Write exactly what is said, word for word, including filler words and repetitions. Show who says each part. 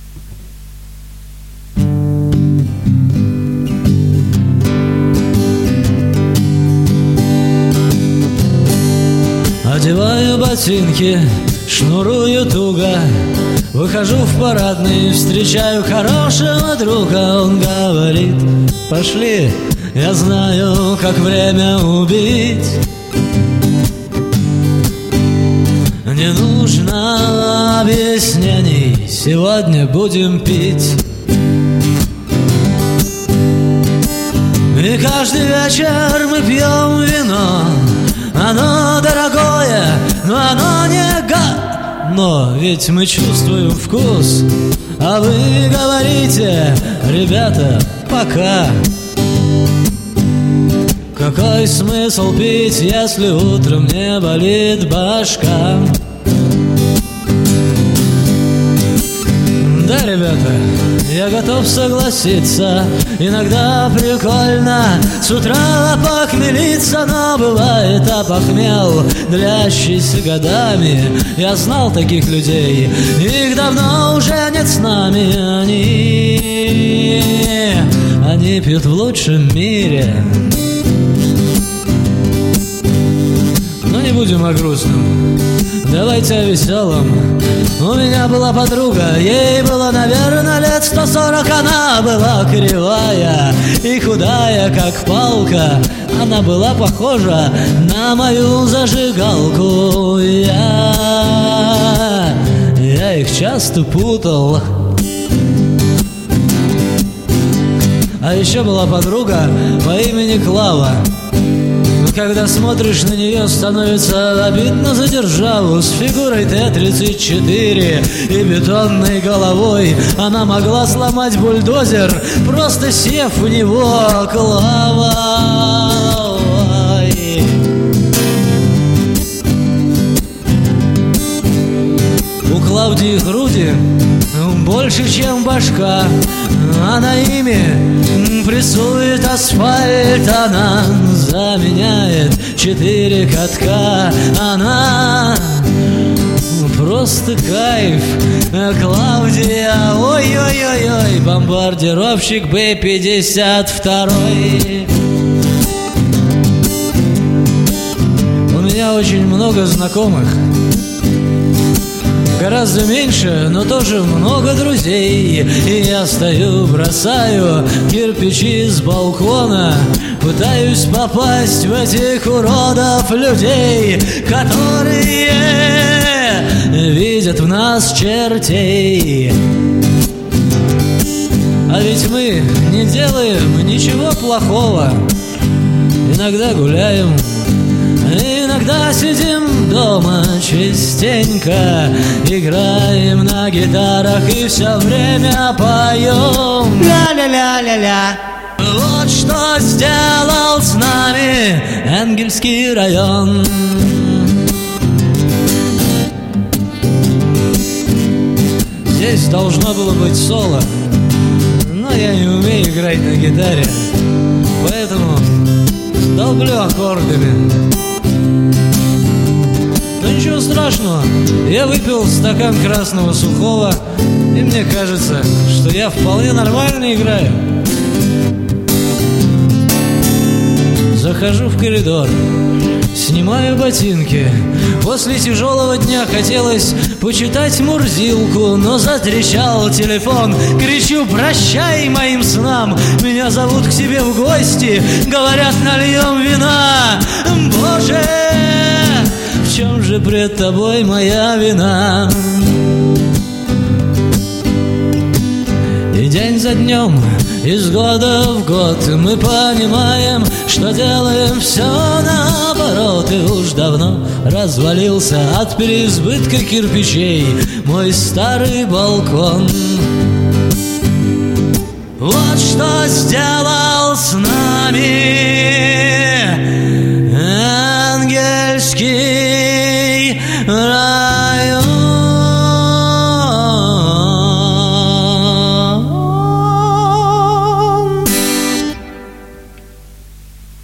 Speaker 1: Одеваю ботинки, шнурую туго, выхожу в парадный, встречаю хорошего друга. Он говорит: пошли, я знаю, как время убить. Не нужно объяснений, сегодня будем пить. И каждый вечер мы пьем вино. Оно дорогое, но оно не гад. Но ведь мы чувствуем вкус, а вы говорите: ребята, пока. Какой смысл пить, если утром не болит башка? Да, ребята, я готов согласиться, иногда прикольно с утра похмелиться, но бывает опохмел, длящийся годами. Я знал таких людей, их давно уже нет с нами. Они, они пьют в лучшем мире. Но не будем о грустном, давайте о веселом. У меня была подруга, ей было, наверное, лет сто сорок. Она была кривая и худая, как палка. Она была похожа на мою зажигалку. Я, я их часто путал. А еще была подруга по имени Клава. Когда смотришь на нее, становится обидно за державу. С фигурой Т тридцать четыре и бетонной головой она могла сломать бульдозер, просто сев в него. Клава. У Клавдии груди больше, чем башка. Она ими прессует асфальт. Она заменяет четыре катка. Она просто кайф. Клавдия, ой-ой-ой-ой, бомбардировщик Б пятьдесят два. У меня очень много знакомых, гораздо меньше, но тоже много друзей. И я стою, бросаю кирпичи с балкона, пытаюсь попасть в этих уродов людей, которые видят в нас чертей. А ведь мы не делаем ничего плохого. Иногда гуляем, иногда сидим дома частенько, играем на гитарах и все время поем. Ля-ля-ля-ля-ля. Вот что сделал с нами Энгельский район. Здесь должно было быть соло, но я не умею играть на гитаре, поэтому долблю аккордами. Но ничего страшного, я выпил стакан красного сухого, и мне кажется, что я вполне нормально играю. Захожу в коридор, снимаю ботинки. После тяжелого дня хотелось почитать Мурзилку, но затрещал телефон. Кричу: прощай моим снам, меня зовут к себе в гости, говорят, нальем вина. Боже, в чем же пред тобой моя вина? И день за днем, из года в год мы понимаем, что делаем все наоборот. И уж давно развалился от переизбытка кирпичей мой старый балкон. Вот что сделал с нами